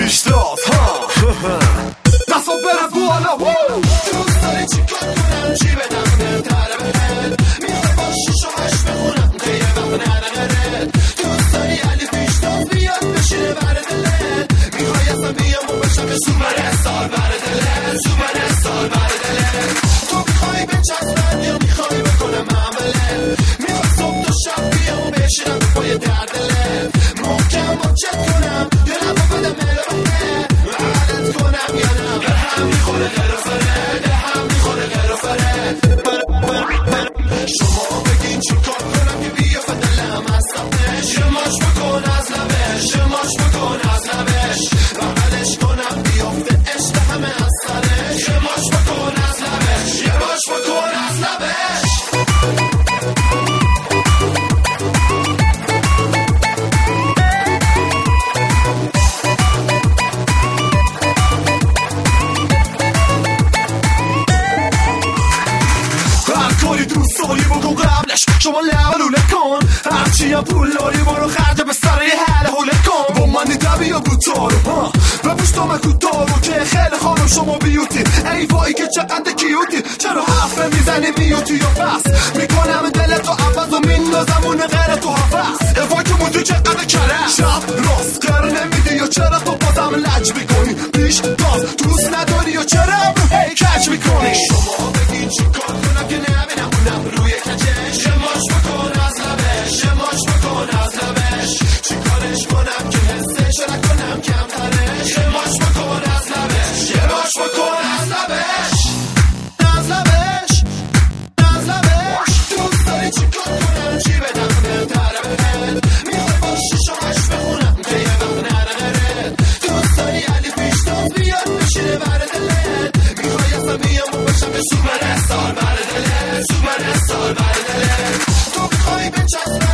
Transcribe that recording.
پیشتاز دستو بره بالا دوست داری چی کار کنم چی بدم بهتره بهت میخوای با 6 و 8 بخونم خیلی وقت نداره دوست داری علی پیشتاز بیاد بشینه بر دلت میخوای اصلا بیام و بشم سوپر استار بر دلت سوپر استار بر دلت تو میخوای به چسبن یا میخوای بکنم عمله میخوای صبح تا شب بیام و بشینم پای در دلت محکم با چت کنم یا نبا بدم ملوانه عادت کنم یا نه به هم میخوره غرفره به هم میخوره غرفره شما بگین چی کار کنم که بیا فدلم از لبش شماش بکن از لبش شماش بکن از لبش بغلش کنم بیافته عشق همه از سرش شماش بکن از لبش شماش بکن از لبش دوست داری بگو قبلش شما لولوله کن هرچی هم پول داری برو خرده به سر یه حل حوله کن با منی دبی یا گوتارو بپوش تا من کوتارو که خیلی خانم شما بیوتی ای وای که چقدر کیوتی چرا حرف میزنی میوتی یا پس میکنم دلتو عوض و میندازم اون غیر تو حفظ وای که مونتی چقدر کره شب راست قرار نمیدی یا چرا تو بازم لج میکنی پیش باز دوست نداری یا چرا هی کج میکنی شما بگین چی کار کنم که نبینم روی کجش شماش بکن از لبش شماش بکن از لبش چی کارش کنم که حسش نکنم کمترش شماش بکن از لبش شماش بکن از لبش از لبش از لبش دوست داری چی کار کنم چی بدم بهتره بهت میخوای با 6 و 8 بخونم که یه وقت نداره دوست داری علی پیشتاز بیاد بشینه بر دلت میخوای اصلا بیام و بشم سوپر استار بر دلت سوپر استار بر دلت تو میخوای به چسبن